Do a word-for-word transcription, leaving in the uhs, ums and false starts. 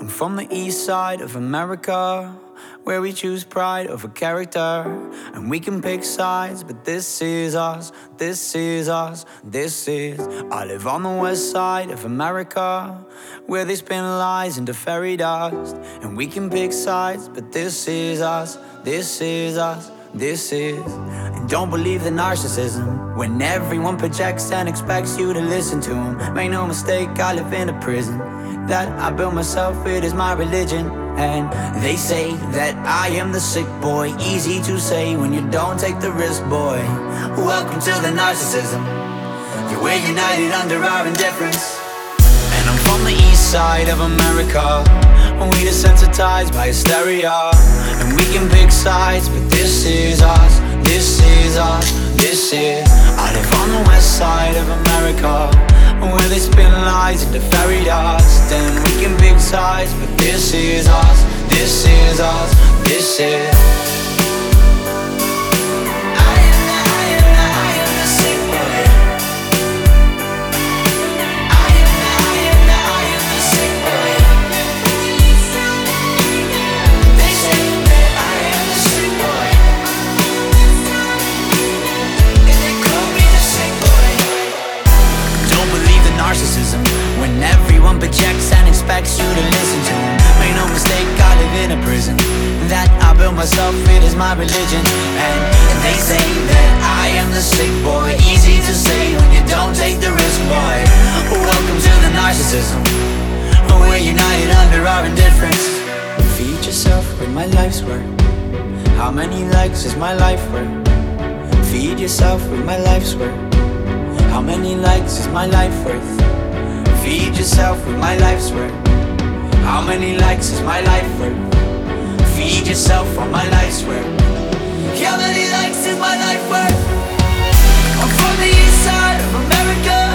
I'm from the east side of America, where we choose pride over character. And we can pick sides, but this is us, this is us, this is. I live on the west side of America, where they spin lies into fairy dust. And we can pick sides, but this is us, this is us, this is. And don't believe the narcissism, when everyone projects and expects you to listen to them. Make no mistake, I live in a prison that I built myself, it is my religion. And they say that I am the sick boy, easy to say when you don't take the risk, boy. Welcome to the narcissism, yeah, we're united under our indifference. And I'm from the east side of America, we desensitized by hysteria. And we can pick sides, but this is us, this is us, this is. I live on the west side of America, where they spin lies into fairy dust. And we can pick sides, but this is us, this is us, this is. I am the, I am the, I am the sick boy. I am the, I am the, I am the sick boy. They say that I am the sick boy, and they call me the sick boy. Don't believe the narcissism, when everyone projects and expects you to listen to them. Make no mistake, I live in a prison that I built myself, it is my religion. And they say that I am the sick boy, easy to say when you don't take the risk, boy. Welcome to the narcissism, we're united under our indifference. Feed yourself with my life's work. How many likes is my life worth? Feed yourself with my life's work. How many likes is my life worth? Feed yourself with my life's work. How many likes is my life worth? Feed yourself on my life's work. How many likes is my life worth? I'm from the east side of America,